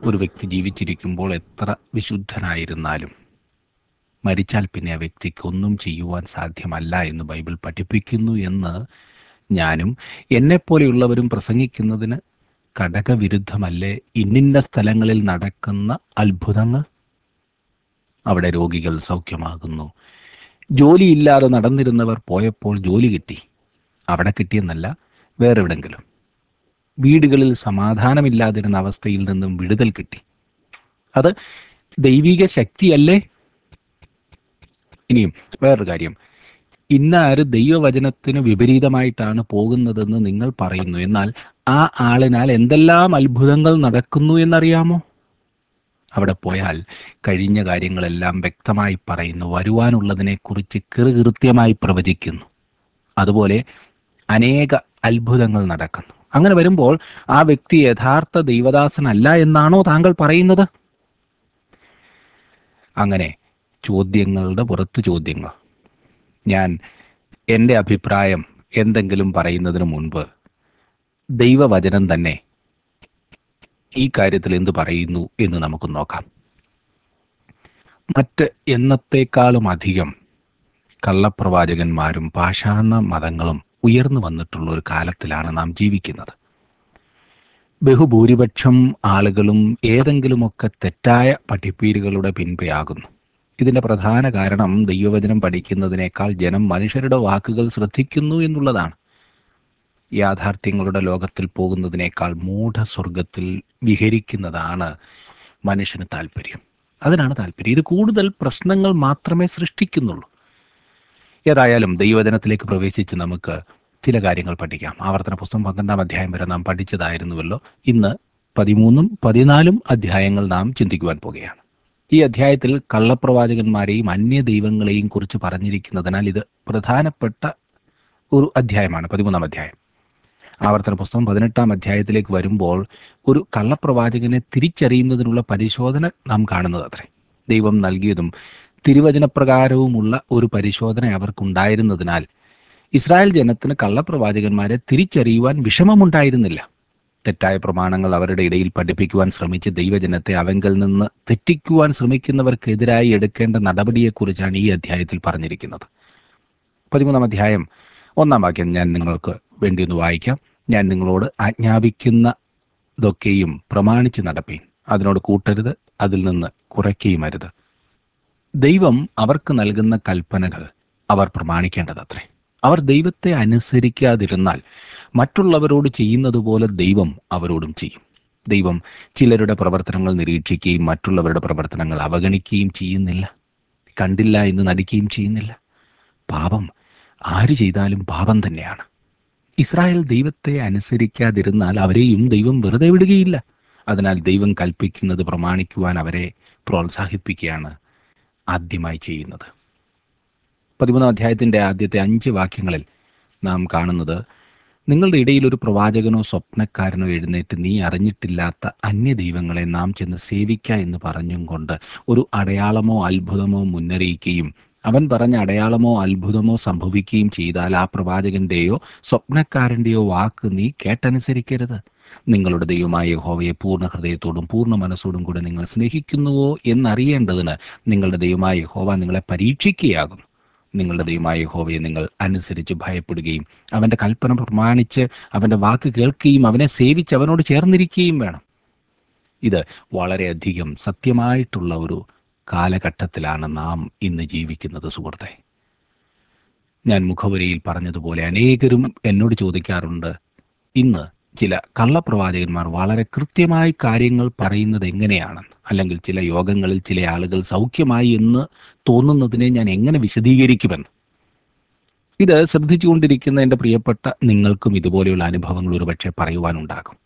ഒരു വ്യക്തി ജീവിച്ചിരിക്കുമ്പോൾ എത്ര വിശുദ്ധനായിരുന്നാലും മരിച്ചാൽ പിന്നെ ആ വ്യക്തിക്ക് ഒന്നും ചെയ്യുവാൻ സാധ്യമല്ല എന്ന് ബൈബിൾ പഠിപ്പിക്കുന്നു എന്ന് ഞാനും എന്നെപ്പോലെയുള്ളവരും പ്രസംഗിക്കുന്നതിന് ഘടകവിരുദ്ധമല്ലേ ഇന്നിന്ന സ്ഥലങ്ങളിൽ നടക്കുന്ന അത്ഭുതങ്ങൾ? അവിടെ രോഗികൾ സൗഖ്യമാകുന്നു. ജോലിയില്ലാതെ നടന്നിരുന്നവർ പോയപ്പോൾ ജോലി കിട്ടി. അവിടെ കിട്ടിയെന്നല്ല, വേറെവിടെങ്കിലും. വീടുകളിൽ സമാധാനമില്ലാതിരുന്ന അവസ്ഥയിൽ നിന്നും വിടുതൽ കിട്ടി. അത് ദൈവിക ശക്തിയല്ലേ? ഇനിയും വേറൊരു കാര്യം, ഇന്നാര് ദൈവവചനത്തിന് വിപരീതമായിട്ടാണ് പോകുന്നതെന്ന് നിങ്ങൾ പറയുന്നു. എന്നാൽ ആ ആളിനാൽ എന്തെല്ലാം അത്ഭുതങ്ങൾ നടക്കുന്നു എന്നറിയാമോ? അവിടെ പോയാൽ കഴിഞ്ഞ കാര്യങ്ങളെല്ലാം വ്യക്തമായി പറയുന്നു. വരുവാനുള്ളതിനെക്കുറിച്ച് കൃത്യമായി പ്രവചിക്കുന്നു. അതുപോലെ അനേക അത്ഭുതങ്ങൾ നടക്കുന്നു. അങ്ങനെ വരുമ്പോൾ ആ വ്യക്തി യഥാർത്ഥ ദൈവദാസനല്ല എന്നാണോ താങ്കൾ പറയുന്നത്? അങ്ങനെ ചോദ്യങ്ങളുടെ പുറത്ത് ചോദ്യങ്ങൾ. ഞാൻ എൻ്റെ അഭിപ്രായം എന്തെങ്കിലും പറയുന്നതിന് മുൻപ് ദൈവവചനം തന്നെ ഈ കാര്യത്തിൽ എന്ത് പറയുന്നു എന്ന് നമുക്ക് നോക്കാം. മറ്റ് എന്നത്തേക്കാളും അധികം കള്ളപ്രവാചകന്മാരും പാഷാണ മതങ്ങളും ഉയർന്നു വന്നിട്ടുള്ള ഒരു കാലത്തിലാണ് നാം ജീവിക്കുന്നത്. ബഹുഭൂരിപക്ഷം ആളുകളും ഏതെങ്കിലുമൊക്കെ തെറ്റായ പഠിപ്പീരുകളുടെ പിൻപയാകുന്നു. ഇതിൻ്റെ പ്രധാന കാരണം ദൈവവചനം പഠിക്കുന്നതിനേക്കാൾ ജനം മനുഷ്യരുടെ വാക്കുകൾ ശ്രദ്ധിക്കുന്നു എന്നുള്ളതാണ്. യാഥാർത്ഥ്യങ്ങളുടെ ലോകത്തിൽ പോകുന്നതിനേക്കാൾ മൂഢസ്വർഗത്തിൽ വിഹരിക്കുന്നതാണ് മനുഷ്യന് താല്പര്യം. അതിനാണ് താല്പര്യം. ഇത് കൂടുതൽ പ്രശ്നങ്ങൾ മാത്രമേ സൃഷ്ടിക്കുന്നുള്ളൂ. ഏതായാലും ദൈവവചനത്തിലേക്ക് പ്രവേശിച്ച് നമുക്ക് ചില കാര്യങ്ങൾ പഠിക്കാം. ആവർത്തന പുസ്തകം 12-ാം അധ്യായം വരെ നാം പഠിച്ചതായിരുന്നുവല്ലോ. ഇന്ന് 13-ഉം 14-ഉം അധ്യായങ്ങൾ നാം ചിന്തിക്കുവാൻ പോകുകയാണ്. ഈ അധ്യായത്തിൽ കള്ളപ്രവാചകന്മാരെയും അന്യ ദൈവങ്ങളെയും കുറിച്ച് പറഞ്ഞിരിക്കുന്നതിനാൽ ഇത് പ്രധാനപ്പെട്ട ഒരു അധ്യായമാണ് 13-ാം അധ്യായം. ആവർത്തന പുസ്തകം 18-ാം അധ്യായത്തിലേക്ക് വരുമ്പോൾ ഒരു കള്ളപ്രവാചകനെ തിരിച്ചറിയുന്നതിനുള്ള പരിശോധന നാം കാണുന്നത് അത്രേ. ദൈവം നൽകിയതും തിരുവചനപ്രകാരവുമുള്ള ഒരു പരിശോധന അവർക്കുണ്ടായിരുന്നതിനാൽ ഇസ്രായേൽ ജനത്തിന് കള്ളപ്രവാചകന്മാരെ തിരിച്ചറിയുവാൻ വിഷമമുണ്ടായിരുന്നില്ല. തെറ്റായ പ്രമാണങ്ങൾ അവരുടെ ഇടയിൽ പഠിപ്പിക്കുവാൻ ശ്രമിച്ച് ദൈവജനത്തെ അവങ്കൽ നിന്ന് തെറ്റിക്കുവാൻ ശ്രമിക്കുന്നവർക്കെതിരായി എടുക്കേണ്ട നടപടിയെക്കുറിച്ചാണ് ഈ അധ്യായത്തിൽ പറഞ്ഞിരിക്കുന്നത്. 13-ാം അധ്യായം 1-ാം വാക്യം ഞാൻ നിങ്ങൾക്ക് വേണ്ടി ഒന്ന് വായിക്കാം. ഞാൻ നിങ്ങളോട് ആജ്ഞാപിക്കുന്നതൊക്കെയും പ്രമാണിച്ച് നടപ്പീൻ. അതിനോട് കൂട്ടരുത്, അതിൽ നിന്ന് കുറയ്ക്കുകയുമരുത്. ദൈവം അവർക്ക് നൽകുന്ന കൽപ്പനകൾ അവർ പ്രമാണിക്കേണ്ടതത്രേ. അവർ ദൈവത്തെ അനുസരിക്കാതിരുന്നാൽ മറ്റുള്ളവരോട് ചെയ്യുന്നത് പോലെ ദൈവം അവരോടും ചെയ്യും. ദൈവം ചിലരുടെ പ്രവർത്തനങ്ങൾ നിരീക്ഷിക്കുകയും മറ്റുള്ളവരുടെ പ്രവർത്തനങ്ങൾ അവഗണിക്കുകയും ചെയ്യുന്നില്ല. കണ്ടില്ല എന്ന് നടിക്കുകയും ചെയ്യുന്നില്ല. പാപം ആര് ചെയ്താലും പാപം തന്നെയാണ്. ഇസ്രായേൽ ദൈവത്തെ അനുസരിക്കാതിരുന്നാൽ അവരെയും ദൈവം വെറുതെ വിടുകയില്ല. അതിനാൽ ദൈവം കൽപ്പിക്കുന്നത് പ്രമാണിക്കുവാൻ അവരെ പ്രോത്സാഹിപ്പിക്കുകയാണ് ആദ്യമായി ചെയ്യുന്നത്. 13-ാം അധ്യായത്തിൻ്റെ ആദ്യത്തെ 5 വാക്യങ്ങളിൽ നാം കാണുന്നത്, നിങ്ങളുടെ ഇടയിൽ ഒരു പ്രവാചകനോ സ്വപ്നക്കാരനോ എഴുന്നേറ്റ് നീ അറിഞ്ഞിട്ടില്ലാത്ത അന്യ ദൈവങ്ങളെ നാം ചെന്ന് സേവിക്ക എന്ന് പറഞ്ഞും കൊണ്ട് ഒരു അടയാളമോ അത്ഭുതമോ മുന്നറിയിക്കുകയും അവൻ പറഞ്ഞ അടയാളമോ അത്ഭുതമോ സംഭവിക്കുകയും ചെയ്താൽ ആ പ്രവാചകന്റെയോ സ്വപ്നക്കാരൻ്റെയോ വാക്ക് നീ കേട്ടനുസരിക്കരുത്. നിങ്ങളുടെ ദൈവമായ യഹോവയെ പൂർണ്ണ ഹൃദയത്തോടും പൂർണ്ണ മനസ്സോടും കൂടെ നിങ്ങൾ സ്നേഹിക്കുന്നുവോ എന്നറിയേണ്ടതിന് നിങ്ങളുടെ ദൈവമായ യഹോവ നിങ്ങളെ പരീക്ഷിക്കുകയാകും. നിങ്ങളുടെ ദൈവമായ യഹോവയെ നിങ്ങൾ അനുസരിച്ച് ഭയപ്പെടുകയും അവൻ്റെ കൽപ്പന പ്രമാണിച്ച് അവൻ്റെ വാക്ക് കേൾക്കുകയും അവനെ സേവിച്ച് അവനോട് ചേർന്നിരിക്കുകയും വേണം. ഇത് വളരെയധികം സത്യമായിട്ടുള്ള ഒരു കാലഘട്ടത്തിലാണ് നാം ഇന്ന് ജീവിക്കുന്നത് സുഹൃത്തെ. ഞാൻ മുഖവുരയിൽ പറഞ്ഞതുപോലെ അനേകരും എന്നോട് ചോദിക്കാറുണ്ട്, ഇന്ന് ചില കള്ളപ്രവാചകന്മാർ വളരെ കൃത്യമായി കാര്യങ്ങൾ പറയുന്നത് എങ്ങനെയാണെന്ന്, അല്ലെങ്കിൽ ചില യോഗങ്ങളിൽ ചില ആളുകൾ സൗഖ്യമായി എന്ന് തോന്നുന്നതിനെ ഞാൻ എങ്ങനെ വിശദീകരിക്കുമെന്ന്. ഇത് ശ്രദ്ധിച്ചുകൊണ്ടിരിക്കുന്ന എൻ്റെ പ്രിയപ്പെട്ട നിങ്ങൾക്കും ഇതുപോലെയുള്ള അനുഭവങ്ങൾ ഒരുപക്ഷെ പറയുവാനുണ്ടാകും.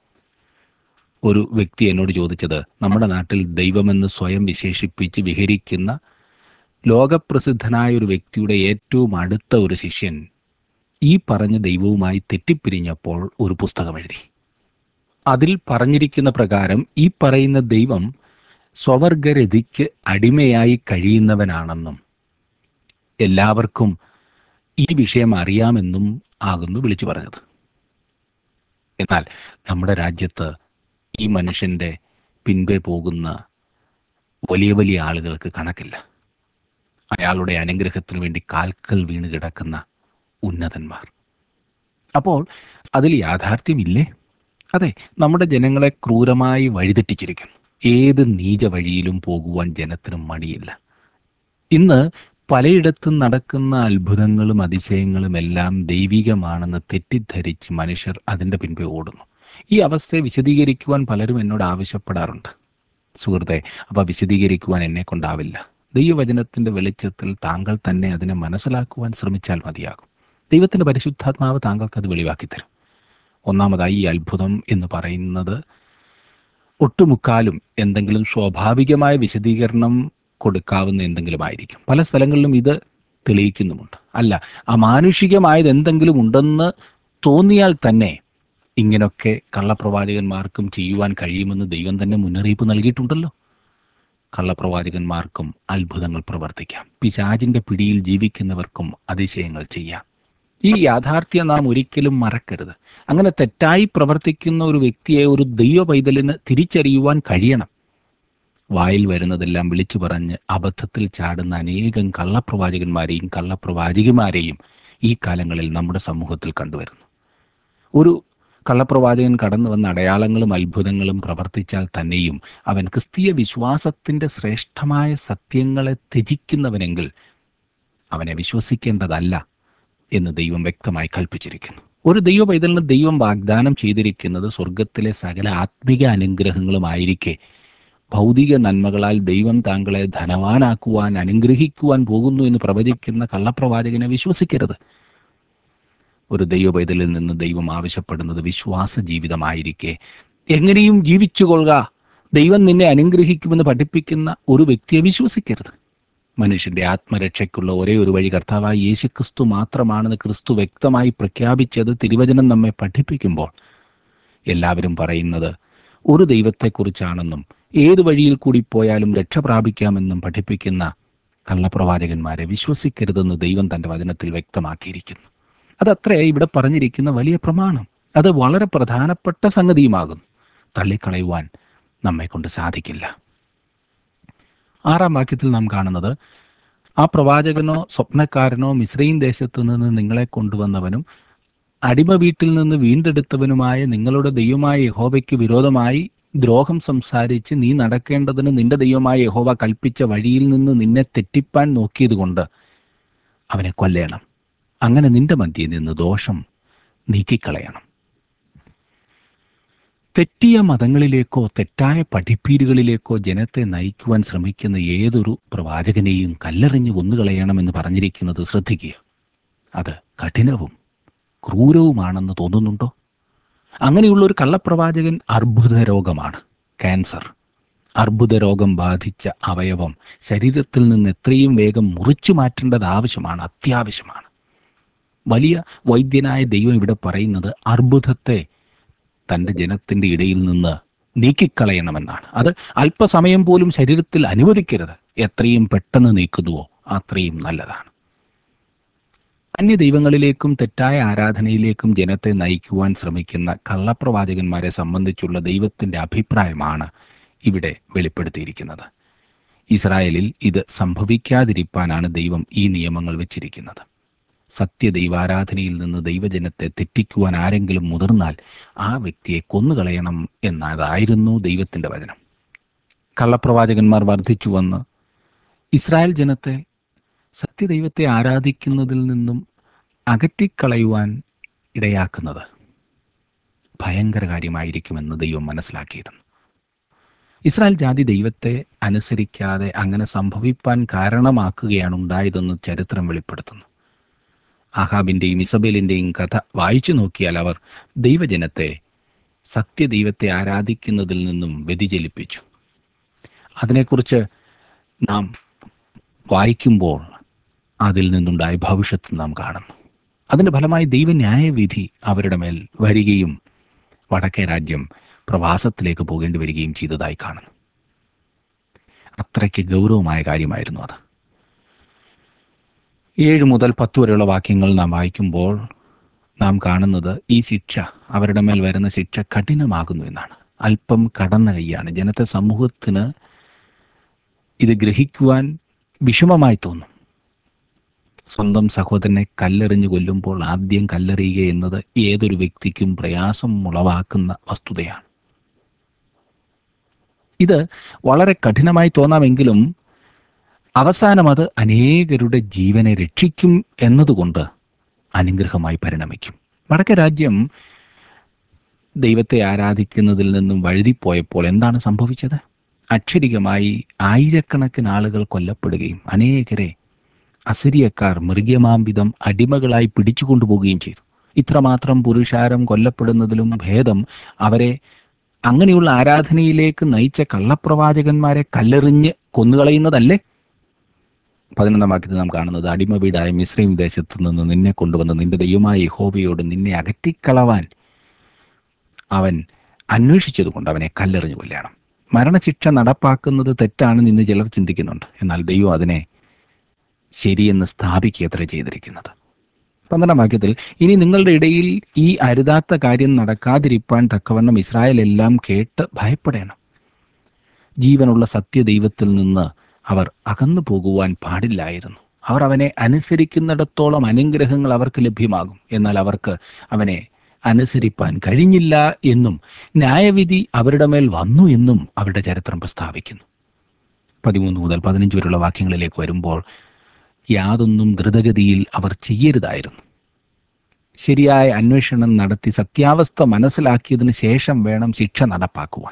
ഒരു വ്യക്തി എന്നോട് ചോദിച്ചത്, നമ്മുടെ നാട്ടിൽ ദൈവമെന്ന് സ്വയം വിശേഷിപ്പിച്ച് വിഹരിക്കുന്ന ലോകപ്രസിദ്ധനായ ഒരു വ്യക്തിയുടെ ഏറ്റവും അടുത്ത ഒരു ശിഷ്യൻ ഈ പറഞ്ഞ ദൈവവുമായി തെറ്റിപ്പിരിഞ്ഞപ്പോൾ ഒരു പുസ്തകം എഴുതി. അതിൽ പറഞ്ഞിരിക്കുന്ന പ്രകാരം ഈ പറയുന്ന ദൈവം സ്വവർഗരതിക്ക് അടിമയായി കഴിയുന്നവനാണെന്നും എല്ലാവർക്കും ഈ വിഷയം അറിയാമെന്നും ആകുന്നു വിളിച്ചു പറഞ്ഞത്. എന്നാൽ നമ്മുടെ രാജ്യത്ത് ഈ മനുഷ്യൻ്റെ പിൻപേ പോകുന്ന വലിയ വലിയ ആളുകൾക്ക് കണക്കില്ല. അയാളുടെ അനുഗ്രഹത്തിനു വേണ്ടി കാൽക്കൽ വീണ് കിടക്കുന്ന ഉന്നതന്മാർ. അപ്പോൾ അതിൽ യാഥാർത്ഥ്യമില്ലേ? അതെ, നമ്മുടെ ജനങ്ങളെ ക്രൂരമായി വഴിതെറ്റിച്ചിരിക്കുന്നു. ഏത് നീച വഴിയിലും പോകുവാൻ ജനത്തിന് മടിയില്ല. ഇന്ന് പലയിടത്തും നടക്കുന്ന അത്ഭുതങ്ങളും അതിശയങ്ങളും എല്ലാം ദൈവികമാണെന്ന് തെറ്റിദ്ധരിച്ച് മനുഷ്യർ അതിൻ്റെ പിൻപേ ഓടുന്നു. ഈ അവസ്ഥയെ വിശദീകരിക്കുവാൻ പലരും എന്നോട് ആവശ്യപ്പെടാറുണ്ട്. സുഹൃത്തെ, അവ വിശദീകരിക്കുവാൻ എന്നെ കൊണ്ടാവില്ല. ദൈവവചനത്തിൻ്റെ വെളിച്ചത്തിൽ താങ്കൾ തന്നെ അതിനെ മനസ്സിലാക്കുവാൻ ശ്രമിച്ചാൽ മതിയാകും. ദൈവത്തിൻ്റെ പരിശുദ്ധാത്മാവ് താങ്കൾക്കത് വെളിവാക്കി തരും. ഒന്നാമതായി, ഈ അത്ഭുതം എന്ന് പറയുന്നത് ഒട്ടുമുക്കാലും എന്തെങ്കിലും സ്വാഭാവികമായ വിശദീകരണം കൊടുക്കാവുന്ന എന്തെങ്കിലും ആയിരിക്കും. പല സ്ഥലങ്ങളിലും ഇത് തെളിയിക്കുന്നുമുണ്ട്. അല്ല, അമാനുഷികമായത് എന്തെങ്കിലും ഉണ്ടെന്ന് തോന്നിയാൽ തന്നെ ഇങ്ങനൊക്കെ കള്ളപ്രവാചകന്മാർക്കും ചെയ്യുവാൻ കഴിയുമെന്ന് ദൈവം തന്നെ മുന്നറിയിപ്പ് നൽകിയിട്ടുണ്ടല്ലോ. കള്ളപ്രവാചകന്മാർക്കും അത്ഭുതങ്ങൾ പ്രവർത്തിക്കാം. പിശാചിൻ്റെ പിടിയിൽ ജീവിക്കുന്നവർക്കും അതിശയങ്ങൾ ചെയ്യാം. ഈ യാഥാർത്ഥ്യം നാം ഒരിക്കലും മറക്കരുത്. അങ്ങനെ തെറ്റായി പ്രവർത്തിക്കുന്ന ഒരു വ്യക്തിയെ ഒരു ദൈവ പൈതലിന് തിരിച്ചറിയുവാൻ കഴിയണം. വായിൽ വരുന്നതെല്ലാം വിളിച്ചു പറഞ്ഞ് അബദ്ധത്തിൽ ചാടുന്ന അനേകം കള്ളപ്രവാചകന്മാരെയും കള്ളപ്രവാചകിമാരെയും ഈ കാലങ്ങളിൽ നമ്മുടെ സമൂഹത്തിൽ കണ്ടുവരുന്നു. ഒരു കള്ളപ്രവാചകൻ കടന്നു വന്ന അടയാളങ്ങളും അത്ഭുതങ്ങളും പ്രവർത്തിച്ചാൽ തന്നെയും അവൻ ക്രിസ്തീയ വിശ്വാസത്തിൻ്റെ ശ്രേഷ്ഠമായ സത്യങ്ങളെ ത്യജിക്കുന്നവനെങ്കിൽ അവനെ വിശ്വസിക്കേണ്ടതല്ല എന്ന് ദൈവം വ്യക്തമായി കൽപ്പിച്ചിരിക്കുന്നു. ഒരു ദൈവ പൈതലിന് ദൈവം വാഗ്ദാനം ചെയ്തിരിക്കുന്നത് സ്വർഗത്തിലെ സകല ആത്മിക അനുഗ്രഹങ്ങളുമായിരിക്കെ ഭൗതിക നന്മകളാൽ ദൈവം താങ്കളെ ധനവാനാക്കുവാൻ അനുഗ്രഹിക്കുവാൻ പോകുന്നു എന്ന് പ്രവചിക്കുന്ന കള്ളപ്രവാചകനെ വിശ്വസിക്കരുത്. ഒരു ദൈവ പൈതലിൽ നിന്ന് ദൈവം ആവശ്യപ്പെടുന്നത് വിശ്വാസ ജീവിതമായിരിക്കെ എങ്ങനെയും ജീവിച്ചുകൊള്ളുക, ദൈവം നിന്നെ അനുഗ്രഹിക്കുമെന്ന് പഠിപ്പിക്കുന്ന ഒരു വ്യക്തിയെ വിശ്വസിക്കരുത്. മനുഷ്യന്റെ ആത്മരക്ഷയ്ക്കുള്ള ഒരേ ഒരു വഴി കർത്താവായ യേശുക്രിസ്തു മാത്രമാണെന്ന് ക്രിസ്തു വ്യക്തമായി പ്രഖ്യാപിച്ചത് തിരുവചനം നമ്മെ പഠിപ്പിക്കുമ്പോൾ എല്ലാവരും പറയുന്നത് ഒരു ദൈവത്തെക്കുറിച്ചാണെന്നും ഏത് വഴിയിൽ കൂടി പോയാലും രക്ഷ പ്രാപിക്കാമെന്നും പഠിപ്പിക്കുന്ന കള്ളപ്രവാചകന്മാരെ വിശ്വസിക്കരുതെന്ന് ദൈവം തൻ്റെ വചനത്തിൽ വ്യക്തമാക്കിയിരിക്കുന്നു. അതത്രേ ഇവിടെ പറഞ്ഞിരിക്കുന്ന വലിയ പ്രമാണം. അത് വളരെ പ്രധാനപ്പെട്ട സംഗതിയുമാകുന്നു. തള്ളിക്കളയുവാൻ നമ്മെ കൊണ്ട് സാധിക്കില്ല. 6-ാം വാക്യത്തിൽ നാം കാണുന്നത്, ആ പ്രവാചകനോ സ്വപ്നക്കാരനോ മിസ്രയീം ദേശത്തു നിന്ന് നിങ്ങളെ കൊണ്ടുവന്നവനും അടിമ വീട്ടിൽ നിന്ന് വീണ്ടെടുത്തവനുമായ നിങ്ങളുടെ ദൈവമായ യഹോവയ്ക്ക് വിരോധമായി ദ്രോഹം സംസാരിച്ച് നീ നടക്കേണ്ടതിന് നിന്റെ ദൈവമായ യഹോവ കൽപ്പിച്ച വഴിയിൽ നിന്ന് നിന്നെ തെറ്റിപ്പാൻ നോക്കിയതുകൊണ്ട് അവനെ കൊല്ലേണം. അങ്ങനെ നിന്റെ മധ്യേ നിന്ന് ദോഷം നീക്കിക്കളയണം. തെറ്റിയ മതങ്ങളിലേക്കോ തെറ്റായ പഠിപ്പീരുകളിലേക്കോ ജനത്തെ നയിക്കുവാൻ ശ്രമിക്കുന്ന ഏതൊരു പ്രവാചകനെയും കല്ലെറിഞ്ഞ് കൊന്നുകളയണമെന്ന് പറഞ്ഞിരിക്കുന്നത് ശ്രദ്ധിക്കുക. അത് കഠിനവും ക്രൂരവുമാണെന്ന് തോന്നുന്നുണ്ടോ? അങ്ങനെയുള്ളൊരു കള്ളപ്രവാചകൻ അർബുദ രോഗമാണ്, ക്യാൻസർ. അർബുദ രോഗം ബാധിച്ച അവയവം ശരീരത്തിൽ നിന്ന് എത്രയും വേഗം മുറിച്ചു മാറ്റേണ്ടത് ആവശ്യമാണ്, അത്യാവശ്യമാണ്. വലിയ വൈദ്യനായ ദൈവം ഇവിടെ പറയുന്നത് അർബുദത്തെ തൻ്റെ ജനത്തിൻ്റെ ഇടയിൽ നിന്ന് നീക്കിക്കളയണമെന്നാണ്. അത് അല്പസമയം പോലും ശരീരത്തിൽ അനുവദിക്കരുത്. എത്രയും പെട്ടെന്ന് നീക്കുന്നുവോ അത്രയും നല്ലതാണ്. അന്യദൈവങ്ങളിലേക്കും തെറ്റായ ആരാധനയിലേക്കും ജനത്തെ നയിക്കുവാൻ ശ്രമിക്കുന്ന കള്ളപ്രവാചകന്മാരെ സംബന്ധിച്ചുള്ള ദൈവത്തിൻ്റെ അഭിപ്രായമാണ് ഇവിടെ വെളിപ്പെടുത്തിയിരിക്കുന്നത്. ഇസ്രായേലിൽ ഇത് സംഭവിക്കാതിരിക്കാനാണ് ദൈവം ഈ നിയമങ്ങൾ വെച്ചിരിക്കുന്നത്. സത്യദൈവാരാധനയിൽ നിന്ന് ദൈവജനത്തെ തെറ്റിക്കുവാൻ ആരെങ്കിലും മുതിർന്നാൽ ആ വ്യക്തിയെ കൊന്നുകളയണം എന്നതായിരുന്നു ദൈവത്തിൻ്റെ വചനം. കള്ളപ്രവാചകന്മാർ വർദ്ധിച്ചു വന്ന് ഇസ്രായേൽ ജനത്തെ സത്യദൈവത്തെ ആരാധിക്കുന്നതിൽ നിന്നും അകറ്റിക്കളയുവാൻ ഇടയാക്കുന്നത് ഭയങ്കര കാര്യമായിരിക്കുമെന്ന് ദൈവം മനസ്സിലാക്കിയിരുന്നു. ഇസ്രായേൽ ജാതി ദൈവത്തെ അനുസരിക്കാതെ അങ്ങനെ സംഭവിപ്പാൻ കാരണമാക്കുകയാണ് ഉണ്ടായതെന്ന് ചരിത്രം വെളിപ്പെടുത്തുന്നു. ആഹാബിൻ്റെയും ഇസബേലിൻ്റെയും കഥ വായിച്ചു നോക്കിയാൽ അവർ ദൈവജനത്തെ സത്യദൈവത്തെ ആരാധിക്കുന്നതിൽ നിന്നും വ്യതിചലിപ്പിച്ചു. അതിനെക്കുറിച്ച് നാം വായിക്കുമ്പോൾ അതിൽ നിന്നുണ്ടായ ഭവിഷ്യത്ത് നാം കാണുന്നു. അതിൻ്റെ ഫലമായി ദൈവന്യായവിധി അവരുടെ മേൽ വരികയും വടക്കേ രാജ്യം പ്രവാസത്തിലേക്ക് പോകേണ്ടി വരികയും ചെയ്തതായി കാണുന്നു. അത്രയ്ക്ക് ഗൗരവമായ കാര്യമായിരുന്നു അത്. 7 മുതൽ 10 വരെയുള്ള വാക്യങ്ങൾ നാം വായിക്കുമ്പോൾ നാം കാണുന്നത് ഈ ശിക്ഷ, അവരുടെ മേൽ വരുന്ന ശിക്ഷ കഠിനമാകുന്നു എന്നാണ്. അല്പം കടന്ന കൈയാണ്. ജനത്തെ സമൂഹത്തിന് ഇത് ഗ്രഹിക്കുവാൻ വിഷമമായി തോന്നും. സ്വന്തം സഹോദരനെ കല്ലെറിഞ്ഞു കൊല്ലുമ്പോൾ ആദ്യം കല്ലെറിയുക എന്നത് ഏതൊരു വ്യക്തിക്കും പ്രയാസം ഉളവാക്കുന്ന വസ്തുതയാണ്. ഇത് വളരെ കഠിനമായി തോന്നാമെങ്കിലും അവസാനം അത് അനേകരുടെ ജീവനെ രക്ഷിക്കും എന്നതുകൊണ്ട് അനുഗ്രഹമായി പരിണമിക്കും. വടക്കേ രാജ്യം ദൈവത്തെ ആരാധിക്കുന്നതിൽ നിന്നും വഴുതിപ്പോയപ്പോൾ എന്താണ് സംഭവിച്ചത്? അക്ഷരികമായി ആയിരക്കണക്കിന് ആളുകൾ കൊല്ലപ്പെടുകയും അനേകരെ അസിരിയക്കാർ മൃഗമാംവിധം അടിമകളായി പിടിച്ചുകൊണ്ടുപോവുകയും ചെയ്തു. ഇത്രമാത്രം പുരുഷാരം കൊല്ലപ്പെടുന്നതിലും ഭേദം അവരെ അങ്ങനെയുള്ള ആരാധനയിലേക്ക് നയിച്ച കള്ളപ്രവാചകന്മാരെ കല്ലെറിഞ്ഞ് കൊന്നുകളയുന്നതല്ലേ? 11 വാക്യത്തിൽ നാം കാണുന്നത്, അടിമ വീടായ മിസ്രൈം ദേശത്തു നിന്ന് നിന്നെ കൊണ്ടുവന്ന് നിന്റെ ദൈവമായ യഹോവയോട് നിന്നെ അകറ്റിക്കളവാൻ അവൻ അന്വേഷിച്ചതുകൊണ്ട് അവനെ കല്ലെറിഞ്ഞു കൊല്ലണം. മരണശിക്ഷ നടപ്പാക്കുന്നത് തെറ്റാണെന്ന് ഇന്ന് ചിലർ ചിന്തിക്കുന്നുണ്ട്. എന്നാൽ ദൈവം അതിനെ ശരിയെന്ന് സ്ഥാപിക്കുകയത്ര ചെയ്തിരിക്കുന്നത്. 12 വാക്യത്തിൽ, ഇനി നിങ്ങളുടെ ഇടയിൽ ഈ അരുതാത്ത കാര്യം നടക്കാതിരിപ്പാൻ തക്കവണ്ണം ഇസ്രായേൽ എല്ലാം കേട്ട് ഭയപ്പെടണം. ജീവനുള്ള സത്യദൈവത്തിൽ നിന്ന് അവർ അകന്നു പോകുവാൻ പാടില്ലായിരുന്നു. അവർ അവനെ അനുസരിക്കുന്നിടത്തോളം അനുഗ്രഹങ്ങൾ അവർക്ക് ലഭ്യമാകും. എന്നാൽ അവർക്ക് അവനെ അനുസരിപ്പാൻ കഴിഞ്ഞില്ല എന്നും ന്യായവിധി അവരുടെ മേൽ വന്നു എന്നും അവരുടെ ചരിത്രം പ്രസ്താവിക്കുന്നു. 13 മുതൽ 15 വരെയുള്ള വാക്യങ്ങളിലേക്ക് വരുമ്പോൾ, യാതൊന്നും ദ്രുതഗതിയിൽ അവർ ചെയ്യരുതായിരുന്നു. ശരിയായ അന്വേഷണം നടത്തി സത്യാവസ്ഥ മനസ്സിലാക്കിയതിന് ശേഷം വേണം ശിക്ഷ നടപ്പാക്കുവാൻ.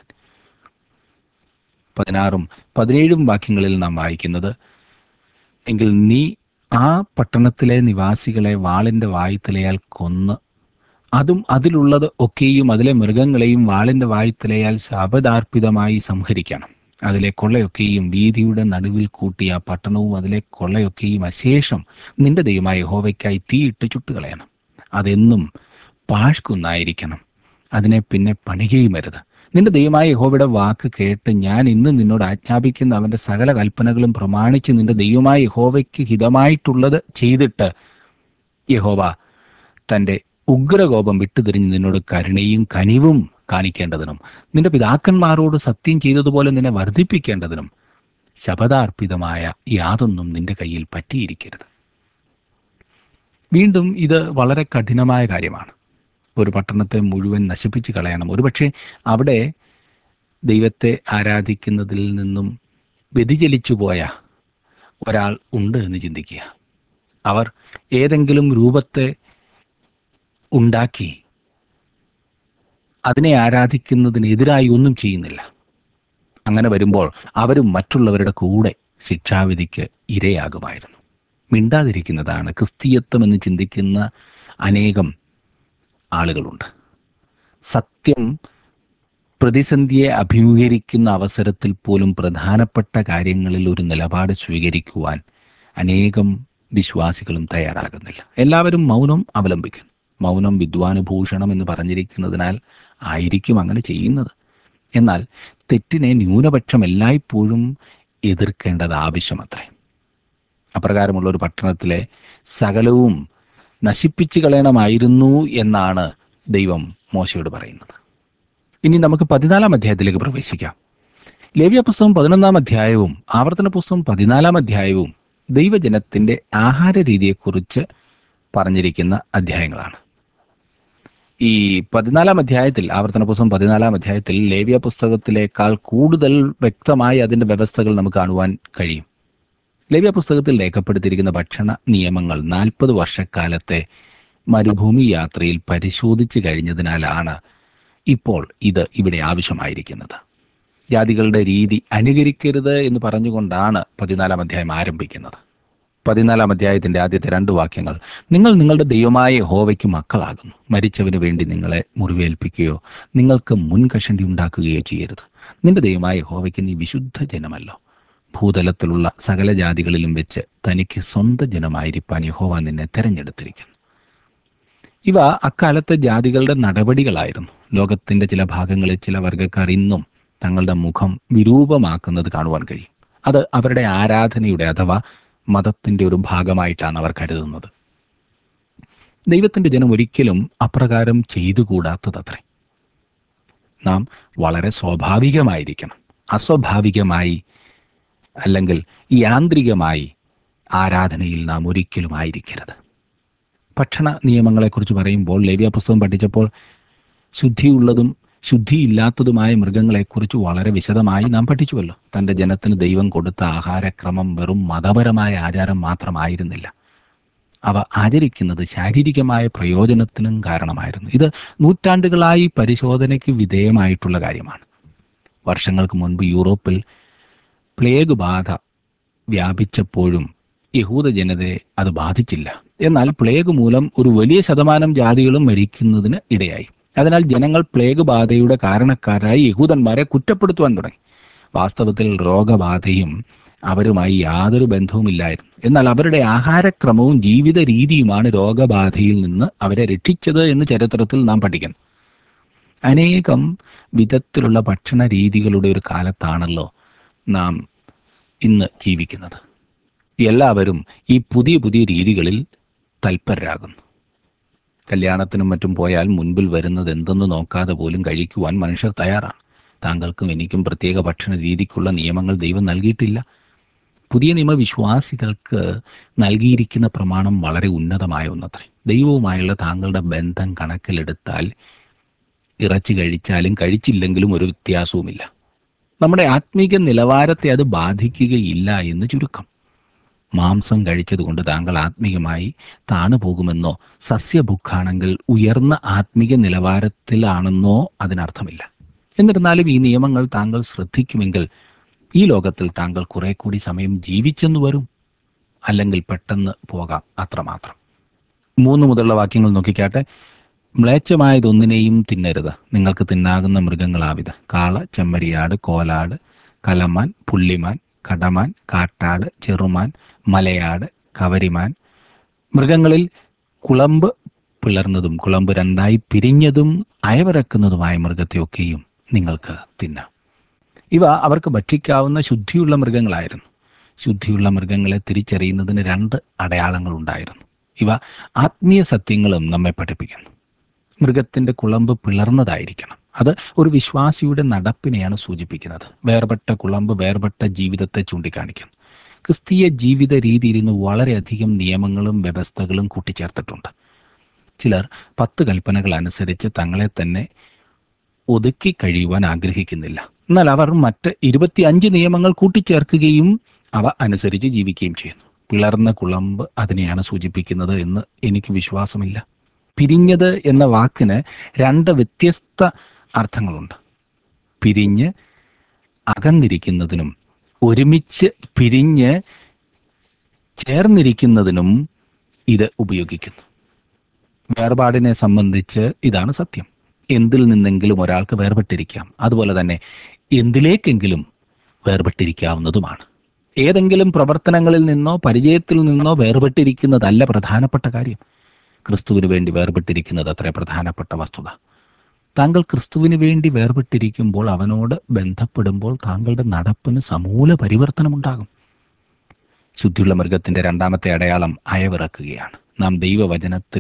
16ഉം 17ഉം വാക്യങ്ങളിൽ നാം വായിക്കുന്നത്, എങ്കിൽ നീ ആ പട്ടണത്തിലെ നിവാസികളെ വാളിൻ്റെ വായ്ത്തലയാൽ കൊന്ന് അതും അതിലുള്ളത് ഒക്കെയും അതിലെ മൃഗങ്ങളെയും വാളിൻ്റെ വായ്ത്തലയാൽ ശാപദാർപ്പിതമായി സംഹരിക്കണം. അതിലെ കൊള്ളയൊക്കെയും വീതിയുടെ നടുവിൽ കൂട്ടിയ ആ പട്ടണവും അതിലെ കൊള്ളയൊക്കെയും അശേഷം നിന്റെ ദൈവമായ യഹോവയ്ക്കായി തീയിട്ട് ചുട്ടുകളയണം. അതെന്നും പാഴ്ക്കുന്നായിരിക്കണം. അതിനെ പിന്നെ പണികയും അരുത്. നിന്റെ ദൈവമായ യഹോവയുടെ വാക്ക് കേട്ട് ഞാൻ ഇന്ന് നിന്നോട് ആജ്ഞാപിക്കുന്ന അവൻ്റെ സകല കൽപ്പനകളും പ്രമാണിച്ച് നിന്റെ ദൈവമായ യഹോവയ്ക്ക് ഹിതമായിട്ടുള്ളത് ചെയ്തിട്ട് യഹോവ തൻ്റെ ഉഗ്രകോപം വിട്ടുതിരിഞ്ഞ് നിന്നോട് കരുണയും കനിവും കാണിക്കേണ്ടതിനും നിന്റെ പിതാക്കന്മാരോട് സത്യം ചെയ്തതുപോലെ നിന്നെ വർദ്ധിപ്പിക്കേണ്ടതിനും ശപഥാർപ്പിതമായ യാതൊന്നും നിന്റെ കയ്യിൽ പറ്റിയിരിക്കരുത്. വീണ്ടും ഇത് വളരെ കഠിനമായ കാര്യമാണ്. ഒരു പട്ടണത്തെ മുഴുവൻ നശിപ്പിച്ച് കളയണം. ഒരുപക്ഷെ അവിടെ ദൈവത്തെ ആരാധിക്കുന്നതിൽ നിന്നും വ്യതിചലിച്ചു പോയ ഒരാൾ ഉണ്ട് എന്ന് ചിന്തിക്കുക. അവർ ഏതെങ്കിലും രൂപത്തെ ഉണ്ടാക്കി അതിനെ ആരാധിക്കുന്നതിനെതിരായി ഒന്നും ചെയ്യുന്നില്ല. അങ്ങനെ വരുമ്പോൾ അവരും മറ്റുള്ളവരുടെ കൂടെ ശിക്ഷാവിധിക്ക് ഇരയാകുമായിരുന്നു. മിണ്ടാതിരിക്കുന്നതാണ് ക്രിസ്തീയത്വം എന്ന് ചിന്തിക്കുന്ന അനേകം ആളുകളുണ്ട്. സത്യം പ്രതിസന്ധിയെ അഭിമുഖീകരിക്കുന്ന അവസരത്തിൽ പോലും പ്രധാനപ്പെട്ട കാര്യങ്ങളിൽ ഒരു നിലപാട് സ്വീകരിക്കുവാൻ അനേകം വിശ്വാസികളും തയ്യാറാകുന്നില്ല. എല്ലാവരും മൗനം അവലംബിക്കുന്നു. മൗനം വിദ്വാനുഭൂഷണം എന്ന് പറഞ്ഞിരിക്കുന്നതിനാൽ ആയിരിക്കും അങ്ങനെ ചെയ്യുന്നത്. എന്നാൽ തെറ്റിനെ ന്യൂനപക്ഷം എല്ലായ്പ്പോഴും എതിർക്കേണ്ടത് ആവശ്യമത്രേ. അപ്രകാരമുള്ള ഒരു പട്ടണത്തിലെ സകലവും നശിപ്പിച്ചു കളയണമായിരുന്നു എന്നാണ് ദൈവം മോശയോട് പറയുന്നത്. ഇനി നമുക്ക് 14 അധ്യായത്തിലേക്ക് പ്രവേശിക്കാം. ലേവ്യ പുസ്തകം 11 അധ്യായവും ആവർത്തന പുസ്തകം 14 അധ്യായവും ദൈവജനത്തിൻ്റെ ആഹാര രീതിയെക്കുറിച്ച് പറഞ്ഞിരിക്കുന്ന അധ്യായങ്ങളാണ്. ഈ 14 അധ്യായത്തിൽ, ആവർത്തന പുസ്തകം 14 അധ്യായത്തിൽ ലേവ്യ പുസ്തകത്തിലേക്കാൾ കൂടുതൽ വ്യക്തമായി അതിൻ്റെ വ്യവസ്ഥകൾ നമുക്ക് കാണുവാൻ കഴിയും. ലേവ്യ പുസ്തകത്തിൽ രേഖപ്പെടുത്തിയിരിക്കുന്ന ഭക്ഷണ നിയമങ്ങൾ 40 വർഷക്കാലത്തെ മരുഭൂമി യാത്രയിൽ പരിശോധിച്ച് കഴിഞ്ഞതിനാലാണ് ഇപ്പോൾ ഇത് ഇവിടെ ആവശ്യമായിരിക്കുന്നത്. ജാതികളുടെ രീതി അനുകരിക്കരുത് എന്ന് പറഞ്ഞുകൊണ്ടാണ് 14 അധ്യായം ആരംഭിക്കുന്നത്. 14 അധ്യായത്തിൻ്റെ ആദ്യത്തെ 2 വാക്യങ്ങൾ, നിങ്ങൾ നിങ്ങളുടെ ദൈവമായ യഹോവയ്ക്ക് മക്കളാകുന്നു. മരിച്ചവന് വേണ്ടി നിങ്ങളെ മുറിവേൽപ്പിക്കുകയോ നിങ്ങൾക്ക് മുൻകഷണ്ടി ഉണ്ടാക്കുകയോ ചെയ്യരുത്. നിന്റെ ദൈവമായ യഹോവയ്ക്ക് നീ വിശുദ്ധ ജനമല്ലോ. ഭൂതലത്തിലുള്ള സകല ജാതികളിലും വെച്ച് തനിക്ക് സ്വന്തം ജനമായിരിക്കാൻ യഹോവ നിന്നെ തെരഞ്ഞെടുത്തിരിക്കുന്നു. ഇവ അക്കാലത്തെ ജാതികളുടെ നടപടികളായിരുന്നു. ലോകത്തിൻ്റെ ചില ഭാഗങ്ങളിൽ ചില വർഗ്ഗക്കാർ ഇന്നും തങ്ങളുടെ മുഖം വിരൂപമാക്കുന്നത് കാണുവാൻ കഴിയും. അത് അവരുടെ ആരാധനയുടെ അഥവാ മതത്തിൻ്റെ ഒരു ഭാഗമായിട്ടാണ് അവർ കരുതുന്നത്. ദൈവത്തിൻ്റെ ജനം ഒരിക്കലും അപ്രകാരം ചെയ്തുകൂടാത്തതത്രേ. നാം വളരെ സ്വാഭാവികമായിരിക്കണം. അസ്വാഭാവികമായി അല്ലെങ്കിൽ യാന്ത്രികമായി ആരാധനയിൽ നാം ഒരിക്കലും ആയിരിക്കരുത്. ഭക്ഷണ നിയമങ്ങളെക്കുറിച്ച് പറയുമ്പോൾ ലേവ്യ പുസ്തകം പഠിച്ചപ്പോൾ ശുദ്ധിയുള്ളതും ശുദ്ധിയില്ലാത്തതുമായ മൃഗങ്ങളെക്കുറിച്ച് വളരെ വിശദമായി നാം പഠിച്ചുവല്ലോ. തൻ്റെ ജനത്തിന് ദൈവം കൊടുത്ത ആഹാരക്രമം വെറും മതപരമായ ആചാരം മാത്രമായിരുന്നില്ല. അവ ആചരിക്കുന്നത് ശാരീരികമായ പ്രയോജനത്തിനും കാരണമായിരുന്നു. ഇത് നൂറ്റാണ്ടുകളായി പരിശോധനയ്ക്ക് വിധേയമായിട്ടുള്ള കാര്യമാണ്. വർഷങ്ങൾക്ക് മുൻപ് യൂറോപ്പിൽ പ്ലേഗ് ബാധ വ്യാപിച്ചപ്പോഴും യഹൂദ ജനതയെ അത് ബാധിച്ചില്ല. എന്നാൽ പ്ലേഗ് മൂലം ഒരു വലിയ ശതമാനം ജാതികളും മരിക്കുന്നതിന് ഇടയായി. അതിനാൽ ജനങ്ങൾ പ്ലേഗ് ബാധയുടെ കാരണക്കാരായി യഹൂദന്മാരെ കുറ്റപ്പെടുത്തുവാൻ തുടങ്ങി. വാസ്തവത്തിൽ രോഗബാധയും അവരുമായി യാതൊരു ബന്ധവുമില്ലായിരുന്നു. എന്നാൽ അവരുടെ ആഹാരക്രമവും ജീവിത രീതിയുമാണ് രോഗബാധയിൽ നിന്ന് അവരെ രക്ഷിച്ചത് എന്ന് ചരിത്രത്തിൽ നാം പഠിക്കുന്നു. അനേകം വിധത്തിലുള്ള ഭക്ഷണ രീതികളുടെ ഒരു കാലത്താണല്ലോ നാം ഇന്ന് ജീവിക്കുന്നത്. എല്ലാവരും ഈ പുതിയ പുതിയ രീതികളിൽ തൽപരരാകുന്നു. കല്യാണത്തിനും മറ്റും പോയാൽ മുൻപിൽ വരുന്നത് എന്തെന്ന് നോക്കാതെ പോലും കഴിക്കുവാൻ മനുഷ്യർ തയ്യാറാണ്. താങ്കൾക്കും എനിക്കും പ്രത്യേക ഭക്ഷണ രീതിക്കുള്ള നിയമങ്ങൾ ദൈവം നൽകിയിട്ടില്ല. പുതിയ നിയമവിശ്വാസികൾക്ക് നൽകിയിരിക്കുന്ന പ്രമാണം വളരെ ഉന്നതമായ ഒന്നത്രേ. ദൈവവുമായുള്ള താങ്കളുടെ ബന്ധം കണക്കിലെടുത്താൽ ഇറച്ചി കഴിച്ചാലും കഴിച്ചില്ലെങ്കിലും ഒരു വ്യത്യാസവുമില്ല. നമ്മുടെ ആത്മീക നിലവാരത്തെ അത് ബാധിക്കുകയില്ല എന്ന് ചുരുക്കം. മാംസം കഴിച്ചതുകൊണ്ട് താങ്കൾ ആത്മീകമായി താണുപോകുമെന്നോ സസ്യഭുക്കാണെങ്കിൽ ഉയർന്ന ആത്മീക നിലവാരത്തിലാണെന്നോ അതിനർത്ഥമില്ല. എന്നിരുന്നാലും ഈ നിയമങ്ങൾ താങ്കൾ ശ്രദ്ധിക്കുമെങ്കിൽ ഈ ലോകത്തിൽ താങ്കൾ കുറെ കൂടി സമയം ജീവിച്ചെന്ന് വരും. അല്ലെങ്കിൽ പെട്ടെന്ന് പോകാം, അത്രമാത്രം. 3 മുതലുള്ള വാക്യങ്ങൾ നോക്കിക്കാട്ടെ. മ്ലേച്ഛമായതൊന്നിനെയും തിന്നരുത്. നിങ്ങൾക്ക് തിന്നാകുന്ന മൃഗങ്ങളാവിത്: കാള, ചെമ്മരിയാട്, കോലാട്, കലമാൻ, പുള്ളിമാൻ, കടമാൻ, കാട്ടാട്, ചെറുമാൻ, മലയാട്, കവരിമാൻ. മൃഗങ്ങളിൽ കുളമ്പ് പിളർന്നതും കുളമ്പ് രണ്ടായി പിരിഞ്ഞതും അയവിറക്കുന്നതുമായ മൃഗത്തെയൊക്കെയും നിങ്ങൾക്ക് തിന്നാം. ഇവ അവർക്ക് ഭക്ഷിക്കാവുന്ന ശുദ്ധിയുള്ള മൃഗങ്ങളായിരുന്നു. ശുദ്ധിയുള്ള മൃഗങ്ങളെ തിരിച്ചറിയുന്നതിന് 2 അടയാളങ്ങളുണ്ടായിരുന്നു. ഇവ ആത്മീയ സത്യങ്ങളും നമ്മെ പഠിപ്പിക്കുന്നു. മൃഗത്തിൻ്റെ കുളമ്പ് പിളർന്നതായിരിക്കണം. അത് ഒരു വിശ്വാസിയുടെ നടപ്പിനെയാണ് സൂചിപ്പിക്കുന്നത്. വേർപെട്ട കുളമ്പ് വേർപെട്ട ജീവിതത്തെ ചൂണ്ടിക്കാണിക്കുന്നു. ക്രിസ്തീയ ജീവിത രീതിയിൽ ഇന്ന് വളരെയധികം നിയമങ്ങളും വ്യവസ്ഥകളും കൂട്ടിച്ചേർത്തിട്ടുണ്ട്. ചിലർ 10 കൽപ്പനകൾ അനുസരിച്ച് തങ്ങളെ തന്നെ ഒതുക്കി കഴിയുവാൻ ആഗ്രഹിക്കുന്നില്ല. എന്നാൽ അവർ മറ്റ് 25 നിയമങ്ങൾ കൂട്ടിച്ചേർക്കുകയും അവ അനുസരിച്ച് ജീവിക്കുകയും ചെയ്യുന്നു. പിളർന്ന കുളമ്പ് അതിനെയാണ് സൂചിപ്പിക്കുന്നത് എന്ന് എനിക്ക് വിശ്വാസമില്ല. പിരിഞ്ഞത് എന്ന വാക്കിന് 2 വ്യത്യസ്ത അർത്ഥങ്ങളുണ്ട്. പിരിഞ്ഞ് അകന്നിരിക്കുന്നതിനും ഒരുമിച്ച് പിരിഞ്ഞ് ചേർന്നിരിക്കുന്നതിനും ഇത് ഉപയോഗിക്കുന്നു. വേർപാടിനെ സംബന്ധിച്ച് ഇതാണ് സത്യം. എന്തിൽ നിന്നെങ്കിലും ഒരാൾക്ക് വേർപെട്ടിരിക്കാം. അതുപോലെ തന്നെ എന്തിലേക്കെങ്കിലും വേർപെട്ടിരിക്കാവുന്നതുമാണ്. ഏതെങ്കിലും പ്രവർത്തനങ്ങളിൽ നിന്നോ പരിചയത്തിൽ നിന്നോ വേർപെട്ടിരിക്കുന്നതല്ല പ്രധാനപ്പെട്ട കാര്യം. ക്രിസ്തുവിന് വേണ്ടി വേർപെട്ടിരിക്കുന്നത് അത്ര പ്രധാനപ്പെട്ട വസ്തുത. താങ്കൾ ക്രിസ്തുവിന് വേണ്ടി വേർപെട്ടിരിക്കുമ്പോൾ, അവനോട് ബന്ധപ്പെടുമ്പോൾ താങ്കളുടെ നടപ്പിന് സമൂല പരിവർത്തനമുണ്ടാകും. ശുദ്ധിയുള്ള മൃഗത്തിൻ്റെ 2ാമത്തെ അടയാളം അയവിറക്കുകയാണ്. നാം ദൈവവചനത്തിൽ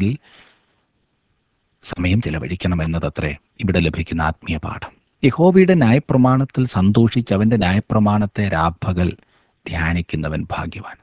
സമയം ചെലവഴിക്കണം എന്നതത്രേ ഇവിടെ ലഭിക്കുന്ന ആത്മീയ പാഠം. യഹോവയുടെ ന്യായപ്രമാണത്തിൽ സന്തോഷിച്ച് അവൻ്റെ ന്യായപ്രമാണത്തെ രാപ്പകൽ ധ്യാനിക്കുന്നവൻ ഭാഗ്യവാൻ.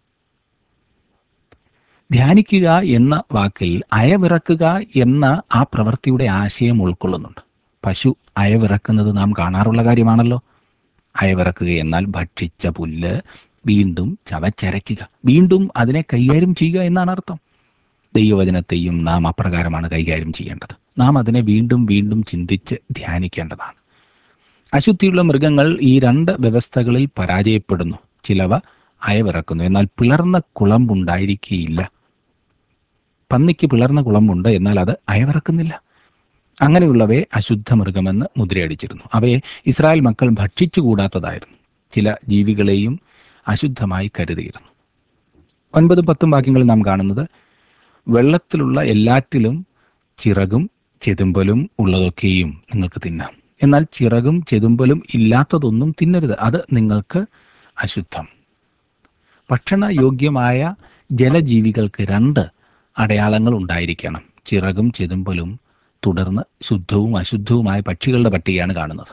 ധ്യാനിക്കുക എന്ന വാക്കിൽ അയവിറക്കുക എന്ന ആ പ്രവൃത്തിയുടെ ആശയം ഉൾക്കൊള്ളുന്നുണ്ട്. പശു അയവിറക്കുന്നത് നാം കാണാറുള്ള കാര്യമാണല്ലോ. അയവിറക്കുക എന്നാൽ ഭക്ഷിച്ച പുല്ല് വീണ്ടും ചവച്ചരയ്ക്കുക, വീണ്ടും അതിനെ കൈകാര്യം ചെയ്യുക എന്നാണ് അർത്ഥം. ദൈവവചനത്തെയും നാം അപ്രകാരമാണ് കൈകാര്യം ചെയ്യേണ്ടത്. നാം അതിനെ വീണ്ടും വീണ്ടും ചിന്തിച്ച് ധ്യാനിക്കേണ്ടതാണ്. അശുദ്ധിയുള്ള മൃഗങ്ങൾ ഈ 2 വ്യവസ്ഥകളിൽ പരാജയപ്പെടുന്നു. ചിലവ അയവിറക്കുന്നു, എന്നാൽ പിളർന്ന കുളമ്പുണ്ടായിരിക്കുകയില്ല. പന്നിക്ക് പിളർന്ന കുളമ്പുണ്ട്, എന്നാൽ അത് അയവിറക്കുന്നില്ല. അങ്ങനെയുള്ളവയെ അശുദ്ധ മൃഗമെന്ന് മുദ്രയടിച്ചിരുന്നു. അവയെ ഇസ്രായേൽ മക്കൾ ഭക്ഷിച്ചുകൂടാത്തതായിരുന്നു. ചില ജീവികളെയും അശുദ്ധമായി കരുതിയിരുന്നു. 9, 10 വാക്യങ്ങളിൽ നാം കാണുന്നത്: വെള്ളത്തിലുള്ള എല്ലാറ്റിലും ചിറകും ചെതുമ്പലും ഉള്ളതൊക്കെയും നിങ്ങൾക്ക് തിന്നാം. എന്നാൽ ചിറകും ചെതുമ്പലും ഇല്ലാത്തതൊന്നും തിന്നരുത്, അത് നിങ്ങൾക്ക് അശുദ്ധം. ഭക്ഷണയോഗ്യമായ ജലജീവികൾക്ക് 2 അടയാളങ്ങൾ ഉണ്ടായിരിക്കണം: ചിറകും ചെതുമ്പലും തുടർന്ന് ശുദ്ധവും അശുദ്ധവുമായ പക്ഷികളുടെ പട്ടികയാണ് കാണുന്നത്.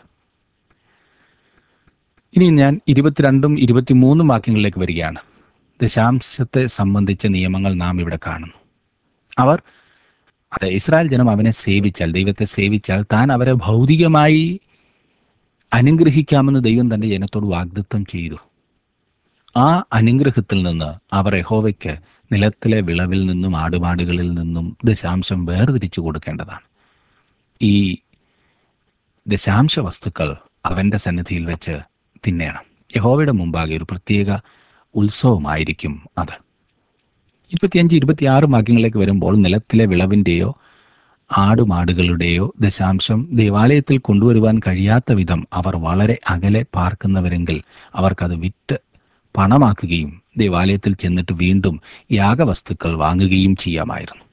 ഇനി ഞാൻ 22ഉം 23ഉം വാക്യങ്ങളിലേക്ക് വരികയാണ്. ദശാംശത്തെ സംബന്ധിച്ച നിയമങ്ങൾ നാം ഇവിടെ കാണുന്നു. അവർ അതെ, ഇസ്രായേൽ ജനം അവനെ സേവിച്ചാൽ, ദൈവത്തെ സേവിച്ചാൽ, താൻ അവരെ ഭൗതികമായി അനുഗ്രഹിക്കാമെന്ന് ദൈവം തന്റെ ജനത്തോട് വാഗ്ദത്തം ചെയ്തു. ആ അനുഗ്രഹത്തിൽ നിന്ന് അവർ യഹോവയ്ക്ക് നിലത്തിലെ വിളവിൽ നിന്നും ആടുമാടുകളിൽ നിന്നും ദശാംശം വേർതിരിച്ചു കൊടുക്കേണ്ടതാണ്. ഈ ദശാംശ വസ്തുക്കൾ അവന്റെ സന്നിധിയിൽ വെച്ച് തിന്നേണം. യഹോവയുടെ മുമ്പാകെ ഒരു പ്രത്യേക ഉത്സവമായിരിക്കും അത്. 25, 26 വാക്യങ്ങളിലേക്ക് വരുമ്പോൾ നിലത്തിലെ വിളവിൻ്റെയോ ആടുമാടുകളുടെയോ ദശാംശം ദേവാലയത്തിൽ കൊണ്ടുവരുവാൻ കഴിയാത്ത വിധം അവർ വളരെ അകലെ പാർക്കുന്നവരെങ്കിൽ അവർക്കത് വിറ്റ് പണമാക്കുകയും ദേവാലയത്തിൽ ചെന്നിട്ട് വീണ്ടും യാഗവസ്തുക്കൾ വാങ്ങുകയും ചെയ്യാമായിരുന്നു.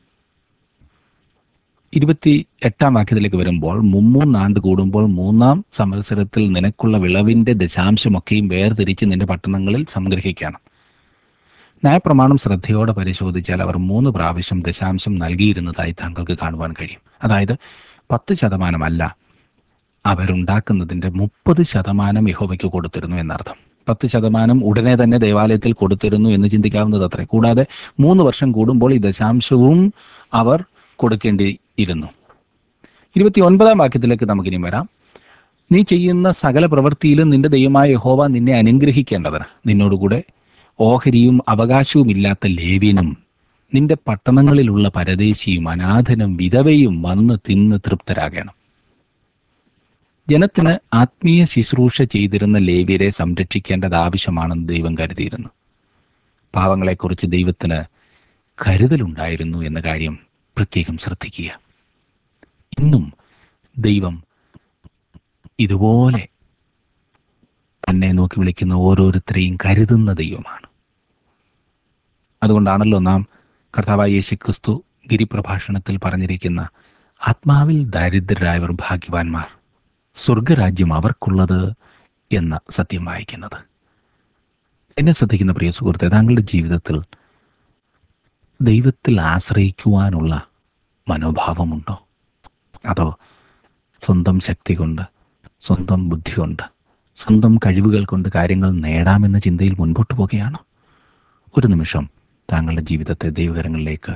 28 വാക്യത്തിലേക്ക് വരുമ്പോൾ, മുമ്മൂന്നാണ്ട് കൂടുമ്പോൾ 3-ാം സംവത്സരത്തിൽ നിനക്കുള്ള വിളവിന്റെ ദശാംശമൊക്കെയും വേർതിരിച്ച് നിന്റെ പട്ടണങ്ങളിൽ സംഗ്രഹിക്കണം. ന്യായപ്രമാണം ശ്രദ്ധയോടെ പരിശോധിച്ചാൽ അവർ 3 പ്രാവശ്യം ദശാംശം നൽകിയിരുന്നതായി താങ്കൾക്ക് കാണുവാൻ കഴിയും. അതായത് 10% അല്ല, അവരുണ്ടാക്കുന്നതിൻ്റെ 30% യഹോവയ്ക്ക് കൊടുത്തിരുന്നു എന്നർത്ഥം. 10% ഉടനെ തന്നെ ദേവാലയത്തിൽ കൊടുത്തിരുന്നു എന്ന് ചിന്തിക്കാവുന്നത് അത്രേ. കൂടാതെ 3 വർഷം കൂടുമ്പോൾ ഈ ദശാംശവും അവർ കൊടുക്കേണ്ടിയിരുന്നു. 29-ാം വാക്യത്തിലേക്ക് നമുക്കിനി വരാം. നീ ചെയ്യുന്ന സകല പ്രവൃത്തിയിലും നിന്റെ ദൈവമായ യഹോവ നിന്നെ അനുഗ്രഹിക്കേണ്ടതിന് നിന്നോടുകൂടെ ഓഹരിയും അവകാശവും ഇല്ലാത്ത ലേവ്യനും നിന്റെ പട്ടണങ്ങളിലുള്ള പരദേശിയും അനാഥനും വിധവയും വന്ന് തിന്ന് തൃപ്തരാകണം. ജനത്തിന് ആത്മീയ ശുശ്രൂഷ ചെയ്തിരുന്ന ലേവ്യരെ സംരക്ഷിക്കേണ്ടത് ആവശ്യമാണെന്ന് ദൈവം കരുതിയിരുന്നു. പാവങ്ങളെക്കുറിച്ച് ദൈവത്തിന് കരുതലുണ്ടായിരുന്നു എന്ന കാര്യം പ്രത്യേകം ശ്രദ്ധിക്കുക. ഇന്നും ദൈവം ഇതുപോലെ തന്നെ നോക്കി വിളിക്കുന്ന ഓരോരുത്തരെയും കരുതുന്ന ദൈവമാണ്. അതുകൊണ്ടാണല്ലോ നാം കർത്താവായ യേശുക്രിസ്തു ഗിരിപ്രഭാഷണത്തിൽ പറഞ്ഞിരിക്കുന്ന ആത്മാവിൽ ദരിദ്രരായവർ ഭാഗ്യവാന്മാർ, സ്വർഗരാജ്യം അവർക്കുള്ളത് എന്ന സത്യം വായിക്കുന്നത്. എന്നെ ശ്രദ്ധിക്കുന്ന പ്രിയ സുഹൃത്തെ, താങ്കളുടെ ജീവിതത്തിൽ ദൈവത്തിൽ ആശ്രയിക്കുവാനുള്ള മനോഭാവമുണ്ടോ? അതോ സ്വന്തം ശക്തി കൊണ്ട്, സ്വന്തം ബുദ്ധി കൊണ്ട്, സ്വന്തം കഴിവുകൾ കൊണ്ട് കാര്യങ്ങൾ നേടാമെന്ന ചിന്തയിൽ മുൻപോട്ട് പോകുകയാണോ? ഒരു നിമിഷം താങ്കളുടെ ജീവിതത്തെ ദൈവകരങ്ങളിലേക്ക്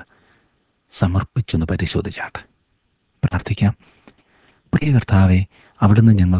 സമർപ്പിച്ചൊന്ന് പരിശോധിച്ചാട്ടെ. പ്രാർത്ഥിക്കാം. പ്രിയ കർത്താവേ, അവിടുന്ന് ഞങ്ങൾ